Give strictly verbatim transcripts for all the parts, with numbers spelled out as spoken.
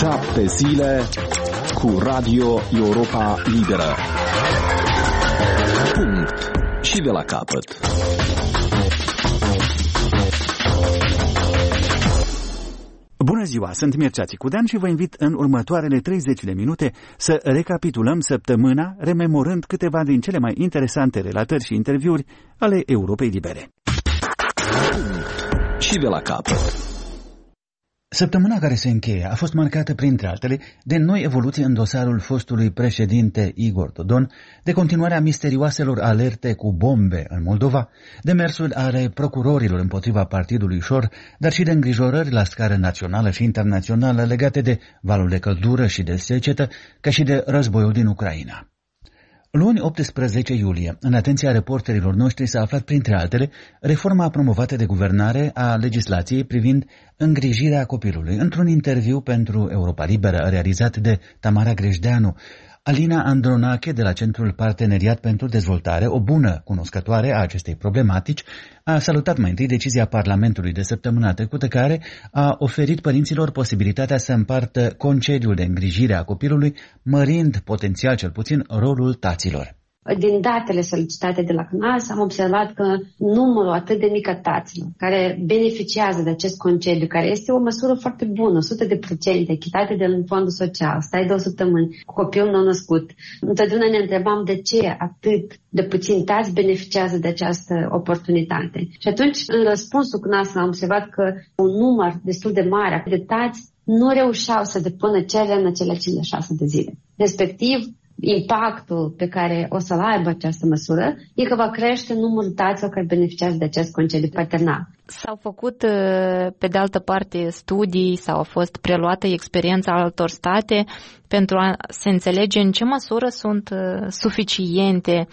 Șapte zile cu Radio Europa Liberă. Punct. Și de la capăt. Bună ziua, sunt Mircea Țicudean și vă invit în următoarele treizeci de minute să recapitulăm săptămâna, rememorând câteva din cele mai interesante relatări și interviuri ale Europei Libere. Și de la capăt. Săptămâna care se încheie a fost marcată, printre altele, de noi evoluții în dosarul fostului președinte Igor Dodon, de continuarea misterioaselor alerte cu bombe în Moldova, de mersul ale procurorilor împotriva partidului Șor, dar și de îngrijorări la scară națională și internațională legate de valul de căldură și de secetă, ca și de războiul din Ucraina. Luni optsprezece iulie, în atenția reporterilor noștri s-a aflat, printre altele, reforma promovată de guvernare a legislației privind îngrijirea copilului. Într-un interviu pentru Europa Liberă realizat de Tamara Grejdeanu, Alina Andronache de la Centrul Parteneriat pentru Dezvoltare, o bună cunoscătoare a acestei problematici, a salutat mai întâi decizia Parlamentului de săptămâna trecută, care a oferit părinților posibilitatea să împartă concediul de îngrijire a copilului, mărind potențial cel puțin rolul taților. Din datele solicitate de la C N A S am observat că numărul atât de mic a taților care beneficiază de acest concediu, care este o măsură foarte bună, o sută la sută echitate de în fondul social, stai două săptămâni cu copilul nou-născut. Întotdeauna ne întrebam de ce atât de puțini tați beneficiază de această oportunitate. Și atunci, în răspunsul C N A S am observat că un număr destul de mare de tați nu reușeau să depună cererea în acele cincizeci și șase de zile. Respectiv, impactul pe care o să-l aibă această măsură e că va crește numărul taților care beneficiază de acest concediu paternal. S-au făcut, pe de altă parte, studii sau a fost preluată experiența altor state pentru a se înțelege în ce măsură sunt suficiente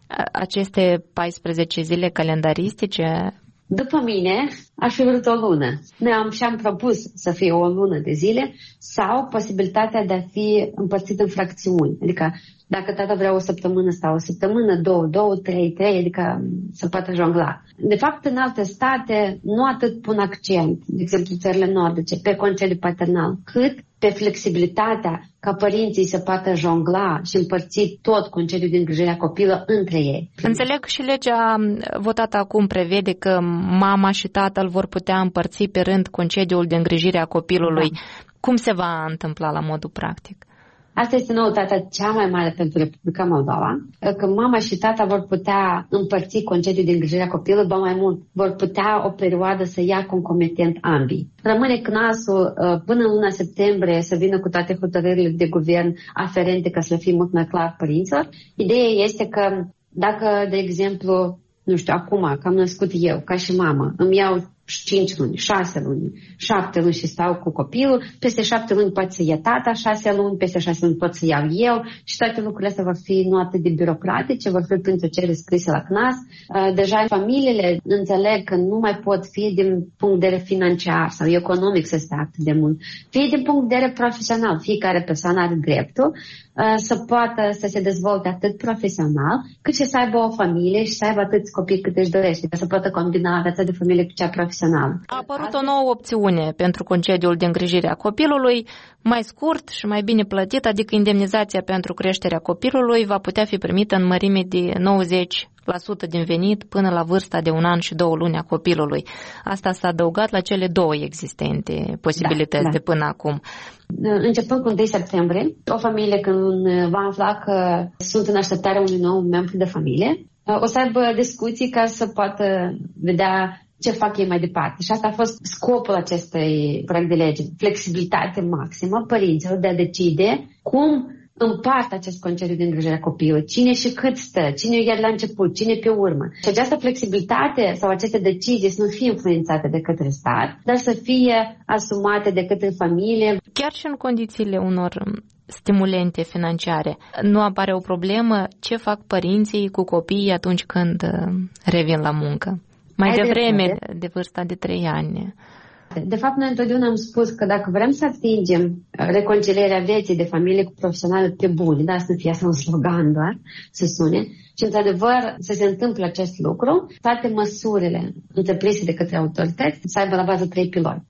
aceste paisprezece zile calendaristice. După mine, aș fi vrut o lună. Noi am și-am propus să fie o lună de zile sau posibilitatea de a fi împărțit în fracțiuni. Adică dacă tata vrea o săptămână sau o săptămână, două, două, trei, trei, adică să poată jongla. De fapt, în alte state nu atât pun accent, de exemplu țările nordice, pe concediu paternal, cât pe flexibilitatea ca părinții să poată jongla și împărți tot concediul de îngrijire a copilului între ei. Înțeleg și legea votată acum prevede că mama și tatăl vor putea împărți pe rând concediul de îngrijire a copilului. Da. Cum se va întâmpla la modul practic? Asta este noutatea cea mai mare pentru Republica Moldova, că mama și tata vor putea împărți concediul de îngrijire a copilului, ba mai mult, vor putea o perioadă să ia concomitent ambii. Rămâne C N A S-ul până în luna septembrie să vină cu toate hotărârile de guvern aferente ca să le fie mult mai clar părinților. Ideea este că dacă, de exemplu, nu știu, acum, că am născut eu, ca și mamă, îmi iau cinci luni, șase luni, șapte luni și stau cu copilul, peste șapte luni poate să ia tata, șase luni, peste șase luni pot să iau eu și toate lucrurile astea vor fi nu atât de birocratice, vor fi printr-o cerere scrisă la C N A S. Deja familiile înțeleg că nu mai pot fi din punct de vedere financiar sau economic să stea atât de mult, fie din punct de vedere profesional, fiecare persoană are dreptul să poată să se dezvolte atât profesional, cât și să aibă o familie și să aibă atâți copii cât își dorește, să poată combina viața de familie cu cea profesională. A apărut o nouă opțiune pentru concediul de îngrijire a copilului, mai scurt și mai bine plătit, adică indemnizația pentru creșterea copilului va putea fi primită în mărime de nouăzeci la sută din venit până la vârsta de un an și două luni a copilului. Asta s-a adăugat la cele două existente posibilități da, da. de până acum. Începând cu întâi septembrie, o familie când va afla că sunt în așteptarea unui nou membru de familie, o să aibă discuții ca să poată vedea ce fac ei mai departe. Și asta a fost scopul acestui proiect de lege. Flexibilitate maximă părinților de a decide cum împart acest concediu de îngrijire a copilului. Cine și cât stă, cine e la început, cine pe urmă. Și această flexibilitate sau aceste decizii să nu fie influențate de către stat, dar să fie asumate de către familie. Chiar și în condițiile unor stimulente financiare, nu apare o problemă ce fac părinții cu copiii atunci când revin la muncă? Mai devreme de vârsta de trei ani. De fapt, noi întotdeauna am spus că dacă vrem să atingem reconcilierea vieții de familie cu profesionale pe bune, da, să nu fie asta un slogan doar, să sune, și într-adevăr să se întâmple acest lucru, toate măsurile întreprinse de către autorități să aibă la bază trei piloni.